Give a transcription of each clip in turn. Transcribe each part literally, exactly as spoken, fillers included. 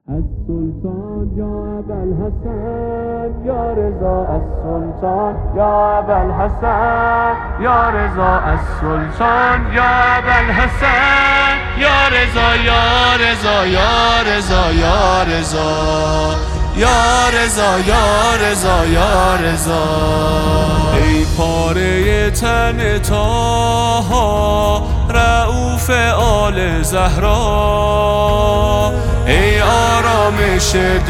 السلطان یا ابوالحسن یا رضا السلطان یا ابوالحسن یا رضا السلطان یا ابوالحسن یا رضا یا رضا یا رضا یا رضا یا رضا یا رضا یا رضا. ای پاره تن طاها رؤوف آل زهرا، ای آرامش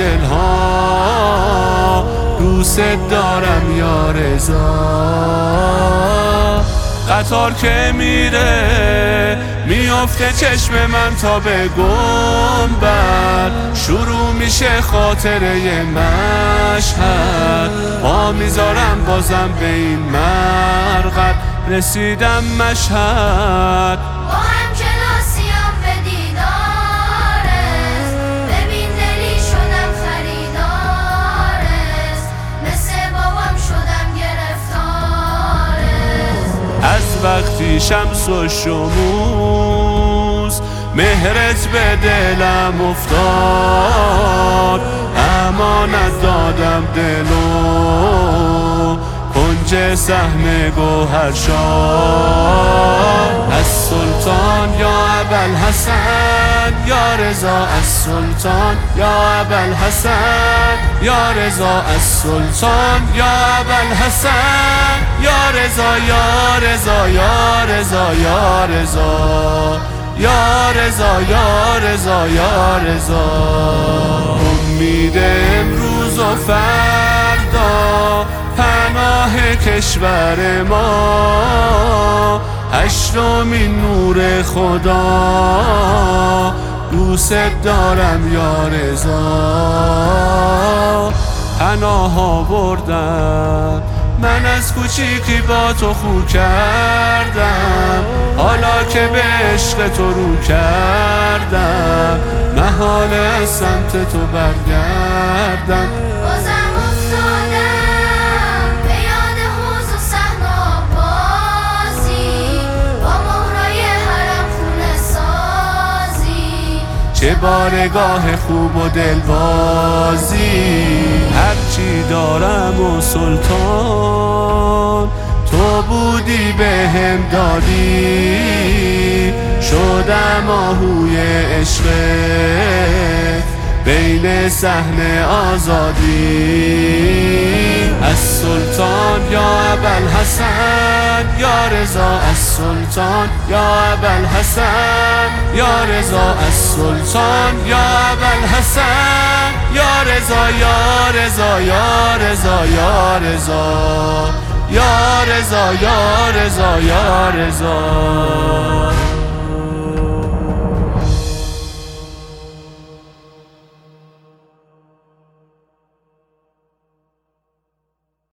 دلها دوست دارم یا رضا. قطار که میره میافته چشم من تا به گنبد، شروع میشه خاطره مشهد، پا میذارم بازم به این مرقد، رسیدم مشهد. وقتی شمس و شموس مهرت به دلم افتاد، امانت دادم دلو کنج سهم گوهرشاد. السلطان یا ابوالحسن یا رضا السلطان یا ابوالحسن یا رضا السلطان یا ابوالحسن یا رضا یا رضا یا رضا یا رضا یا رضا یا رضا یا رضا. امید امروز و فردا پناه کشور ما، هشتمین نور خدا دوست دارم یا رضا. پناه آوردم من از کوچیکی با تو خو کردم، حالا که به عشق تو رو کردم محاله از سمت تو برگردم. بازم افتادم به یاد حوض و صحن بازی، با مهرای حرم خونه سازی، چه بارگاه خوب و دلبازی. هرچی دارم و سلطان تو بودی به هم دادی، شدم آهوی عشقت بین صحن آزادی. السلطان یا ابوالحسن یا رضا السلطان یا ابوالحسن یا رضا السلطان یا ابوالحسن یا رضا یا رضا یا رضا یا رضا یا رضا یا رضا یا رضا.